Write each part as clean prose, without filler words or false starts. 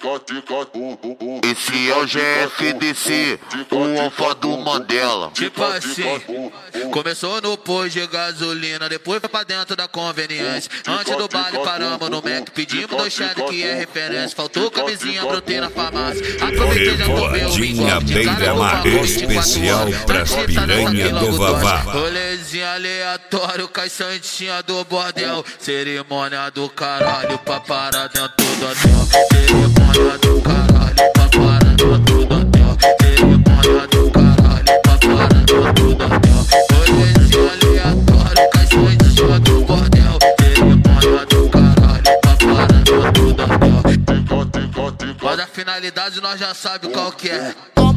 Esse é o GFDC, o alfa do Mandela. Tipo assim, começou no posto de gasolina, depois foi pra dentro da conveniência. Antes do baile paramos no Mac, pedimos 2 cheques que é referência. Faltou camisinha, brotei na farmácia. Aproveitei, já tomei o Rodinha Beira-Mar, especial pras piranha do Vavá. Rolezinho aleatório, cai santinha do bordel. Cerimônia do caralho pra parar dentro do hotel. Cerimônia do caralho pra parar dentro do hotel. Cerimônia do caralho pra parar dentro do hotel. Rolezinho aleatório, cai santinha do bordel. Cerimônia do caralho pra parar dentro do hotel. Mas a finalidade nós já sabe qual que é.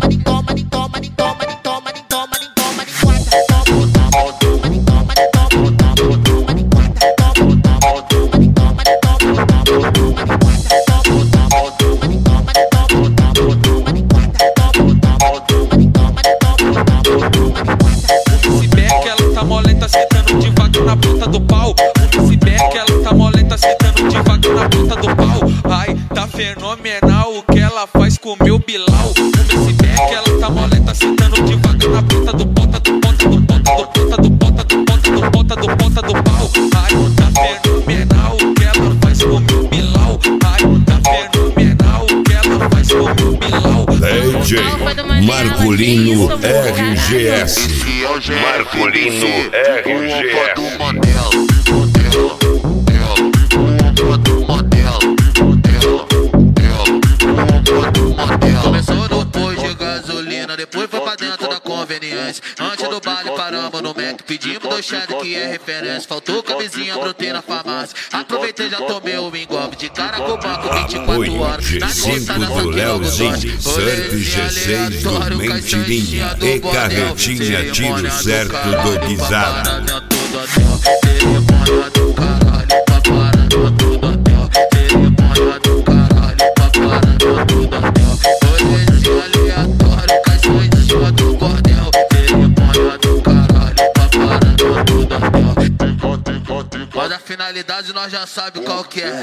Na ponta do pau, esse back ela tá mole, tá sentando devagar na ponta do pau. Ai, tá fenomenal o que ela faz com o meu Bilal. Esse back ela tá mole, tá sentando devagar na ponta do ponta do ponta do ponta do ponta do ponta do ponta do ponta do ponta do pau. Ai, tá fenomenal o que ela faz com o meu Bilal. Ai, tá fenomenal o que ela faz com o meu Bilal. DJ Marcolino RGS. Marcolino RGS. Começou no posto de gasolina, depois foi pra dentro da conveniência. Antes do baile paramos no Mac, pedimos 2 cheques que é referência. Faltou camisinha, brotei na farmácia. Aproveitei, já tomei o engolpe de cara com o banco 24 horas. G5 do Leozinho, Santo G6 do Mentirinha e Carretinha, tiro certo do Guisado. Cerimônia do caralho pra parar dentro do hotel. Cerimônia do caralho pra parar dentro do hotel. Rolezinho aleatório, cai santinha do bordel. Cerimônia do caralho pra parar dentro do hotel. Mas a finalidade nós já sabe qual que é.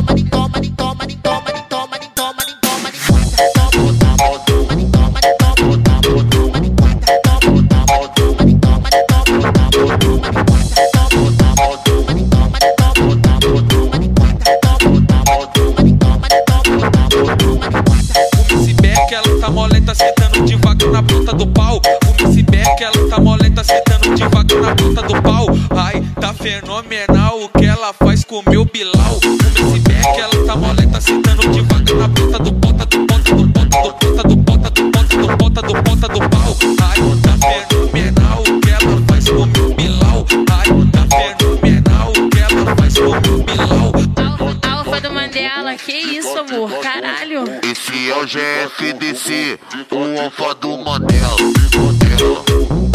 Tá sentando devagar na ponta do pau. Esse back ela tá mole, tá sentando devagar na ponta do pau. Ai, tá fenomenal o que ela faz com o meu Bilal. Esse back ela tá mole, tá sentando devagar na ponta do ponta do ponta do ponta do ponta do ponta do ponta do ponta do ponta do pau. Ai, tá fenomenal o que ela faz com o meu Bilal. Ai, tá fenomenal o que ela faz com o meu Bilal. Alfa do Mandela, que isso, amor? Caralho. Esse é o GFDC, o alfa do Mandela.